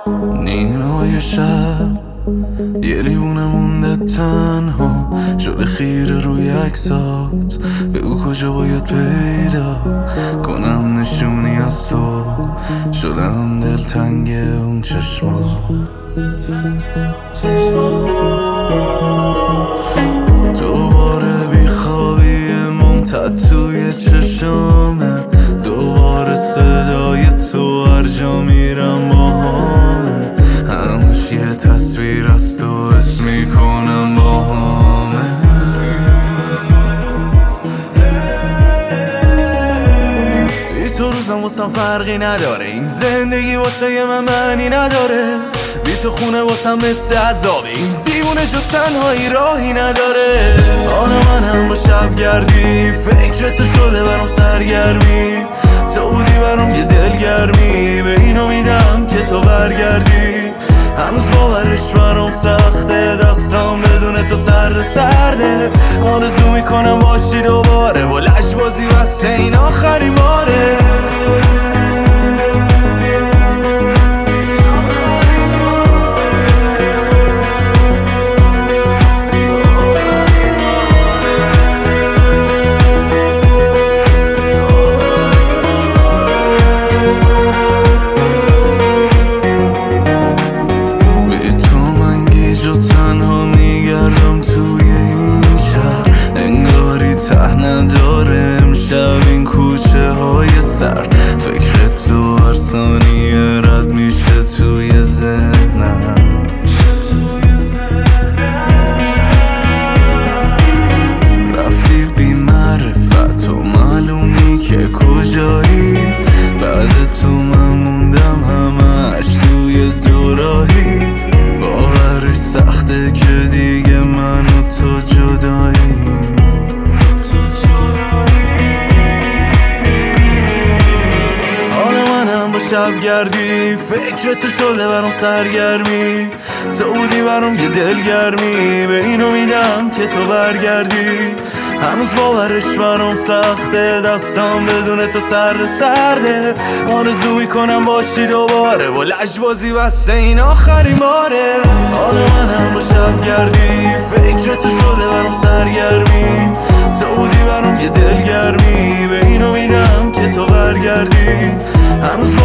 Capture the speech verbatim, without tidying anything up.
نیمای شب یه لیوونه مونده تنها شده خیره روی عکسات. بگو کجا باید پیدا کنم نشونی از تو. شدم دلتنگ اون چشما. دوباره بیخوابی ممتد توی چشامه. دوباره صدای تو هر جا میرم با همه. همش یه تصویر از تو حس میکنم با همه. بی تو روزم واسم فرقی نداره. این زندگی واسه من معنی نداره. بی تو خونه واسم مثل عذابه. این دیوونه جز تنهایی راهی نداره. حال منم با شب گردی فکرت شده برام سرگرمی. تو بودی برام یه دلگرمی. به این امیدم که تو برگردی. هنوز باورش برام سخته. دستم بدون تو سرد سرده. آرزو میکنم باشی دوباره. با لجبازی بسته این آخرین باره. نداره امشب این کوچه های سر. فکر تو هر ثانیه رد میشه توی ذهنم. رفتی بی معرفت و معلومی که کجایی. بعد تو من موندم همش توی دوراهی. باورش سخته که دیگه من و تو جدایی. شب گردی فکرت شده برام سرگرمی. تو بودی برام یه دلگرمی. به این امیدم که تو برگردی. هنوز باورش برام سخته. دستم بدون تو سرد سرده. آرزو میکنم باشی دوباره. با لجبازی بسته این آخرین باره. حال منم با شب گردی فکرت شده برام سرگرمی. تو بودی برام یه دلگرمی. به این امیدم که تو برگردی. هنوز